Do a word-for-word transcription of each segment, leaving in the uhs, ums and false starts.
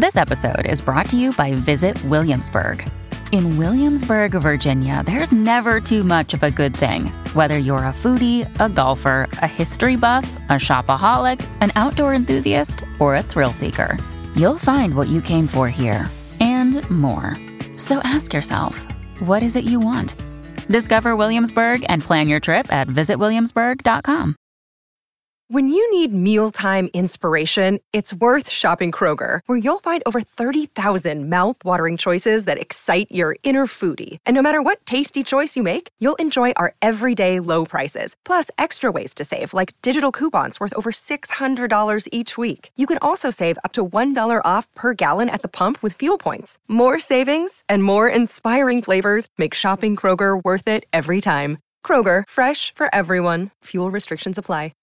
This episode is brought to you by Visit Williamsburg. In Williamsburg, Virginia, there's never too much of a good thing. Whether you're a foodie, a golfer, a history buff, a shopaholic, an outdoor enthusiast, or a thrill seeker, you'll find what you came for here and more. So ask yourself, what is it you want? Discover Williamsburg and plan your trip at visit williamsburg dot com. When you need mealtime inspiration, it's worth shopping Kroger, where you'll find over thirty thousand mouth-watering choices that excite your inner foodie. And no matter what tasty choice you make, you'll enjoy our everyday low prices, plus extra ways to save, like digital coupons worth over six hundred dollars each week. You can also save up to one dollar off per gallon at the pump with fuel points. More savings and more inspiring flavors make shopping Kroger worth it every time. Kroger, fresh for everyone. Fuel restrictions apply.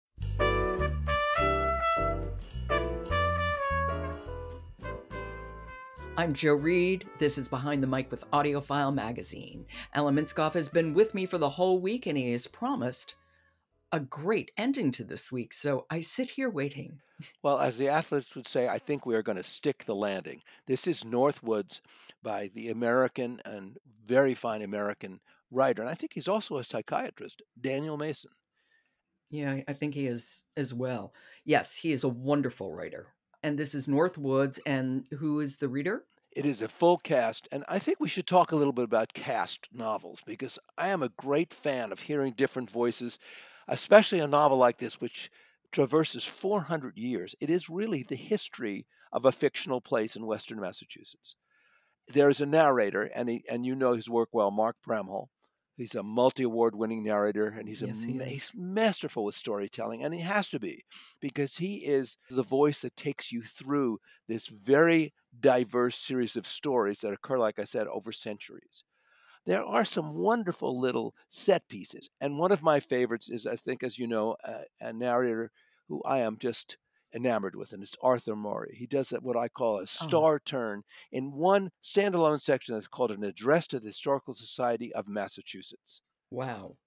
I'm Joe Reed. This is Behind the Mic with AudioFile Magazine. Alan Minskoff has been with me for the whole week, and he has promised a great ending to this week, so I sit here waiting. Well, as the athletes would say, I think we are going to stick the landing. This is Northwoods by the American and very fine American writer, and I think he's also a psychiatrist, Daniel Mason. Yeah, I think he is as well. Yes, he is a wonderful writer. And this is Northwoods, and who is the reader? It is a full cast, and I think we should talk a little bit about cast novels, because I am a great fan of hearing different voices, especially a novel like this, which traverses four hundred years. It is really the history of a fictional place in Western Massachusetts. There is a narrator, and he, and you know his work well, Mark Bramhall. He's a multi-award winning narrator, and he's, yes, a, he he's masterful with storytelling, and he has to be, because he is the voice that takes you through this very diverse series of stories that occur, like I said, over centuries. There are some wonderful little set pieces, and one of my favorites is, I think, as you know, a, a narrator who I am just enamored with, and it's Arthur Maury. He does what I call a star oh. turn in one standalone section that's called An Address to the Historical Society of Massachusetts. Wow.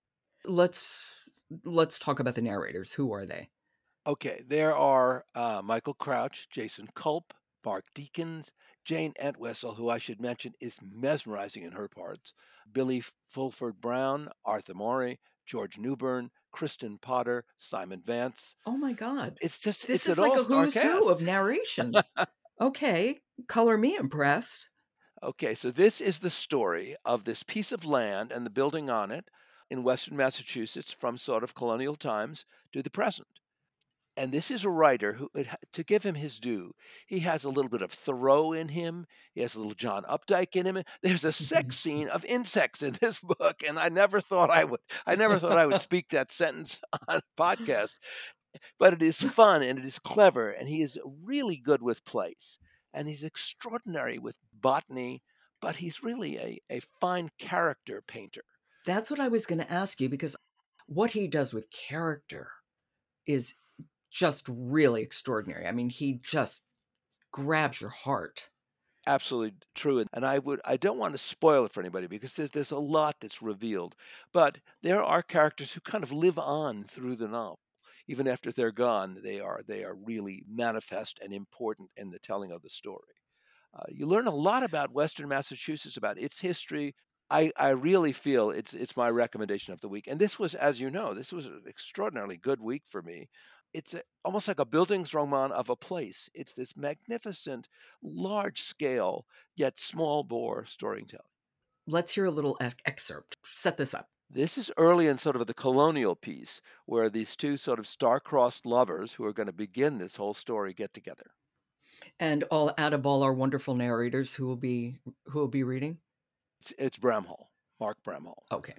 Let's let's talk about the narrators. Who are they? Okay, there are uh, Michael Crouch, Jason Culp, Mark Deakins, Jane Entwistle, who I should mention is mesmerizing in her parts, Billy Fulford Brown, Arthur Maury, George Newbern, Kristen Potter, Simon Vance. Oh my God. It's just, this it's is like a who's cast. who of narration. Okay, color me impressed. Okay, so this is the story of this piece of land and the building on it in Western Massachusetts from sort of colonial times to the present. And this is a writer who, to give him his due, he has a little bit of Thoreau in him. He has a little John Updike in him. There's a sex scene of insects in this book, and I never thought I would. I never thought I would speak that sentence on a podcast. But it is fun and it is clever, and he is really good with place, and he's extraordinary with botany. But he's really a, a fine character painter. That's what I was going to ask you, because what he does with character is just really extraordinary. I mean, he just grabs your heart. Absolutely true. And I would I don't want to spoil it for anybody, because there's there's a lot that's revealed. But there are characters who kind of live on through the novel. Even after they're gone, they are they are really manifest and important in the telling of the story. Uh, you learn a lot about Western Massachusetts, about its history. I, I really feel it's it's my recommendation of the week. And this was, as you know, this was an extraordinarily good week for me. It's a, almost like a Bildungsroman of a place. It's this magnificent, large-scale, yet small-bore storytelling. Let's hear a little ex- excerpt. Set this up. This is early in sort of the colonial piece, where these two sort of star-crossed lovers who are going to begin this whole story get together. And all out of all our wonderful narrators, who will be who will be reading? It's, it's Bramhall, Mark Bramhall. Okay.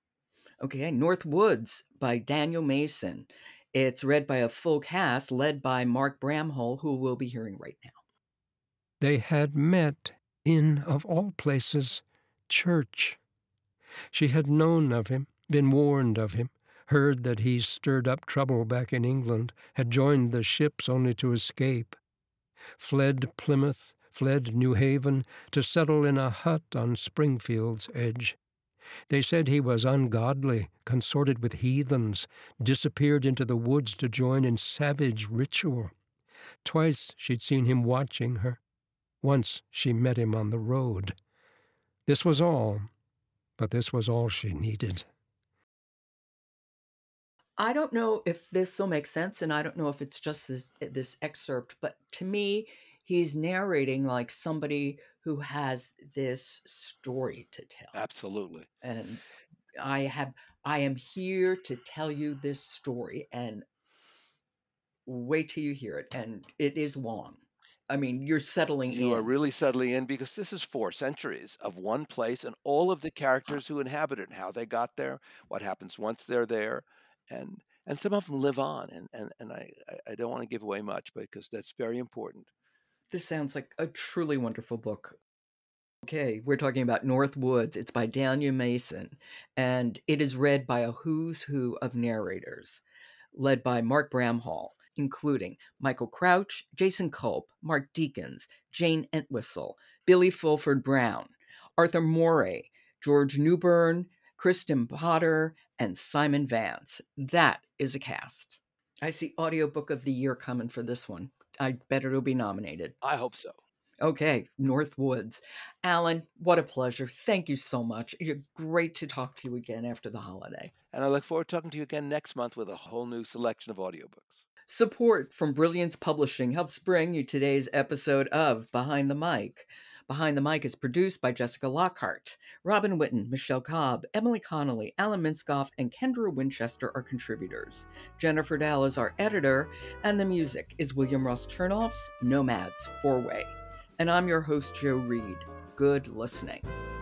Okay, Northwoods by Daniel Mason. It's read by a full cast, led by Mark Bramhall, who we'll be hearing right now. They had met in, of all places, church. She had known of him, been warned of him, heard that he stirred up trouble back in England, had joined the ships only to escape, fled Plymouth, fled New Haven, to settle in a hut on Springfield's edge. They said he was ungodly, consorted with heathens, disappeared into the woods to join in savage ritual. Twice she'd seen him watching her, Once she met him on the road. This was all, but this was all she needed. I don't know if this will make sense, and I don't know if it's just this this excerpt, but to me, he's narrating like somebody who has this story to tell. Absolutely. And I have I am here to tell you this story, and wait till you hear it. And it is long. I mean, you're settling You in. are really settling in because this is four centuries of one place and all of the characters who inhabit it and how they got there, what happens once they're there, and and some of them live on. And and, and I, I- I don't want to give away much because that's very important. This sounds like a truly wonderful book. Okay, we're talking about North Woods. It's by Daniel Mason, and it is read by a who's who of narrators, led by Mark Bramhall, including Michael Crouch, Jason Culp, Mark Deakins, Jane Entwistle, Billy Fulford Brown, Arthur Moray, George Newbern, Kristen Potter, and Simon Vance. That is a cast. I see audiobook of the year coming for this one. I bet it'll be nominated. I hope so. Okay, North Woods. Alan, what a pleasure. Thank you so much. You're great to talk to you again after the holiday. And I look forward to talking to you again next month with a whole new selection of audiobooks. Support from Brilliance Publishing helps bring you today's episode of Behind the Mic. Behind the Mic is produced by Jessica Lockhart. Robin Whitten, Michelle Cobb, Emily Connolly, Alan Minskoff, and Kendra Winchester are contributors. Jennifer Dahl is our editor, and the music is William Ross Chernoff's Nomads Four Way. And I'm your host, Joe Reed. Good listening.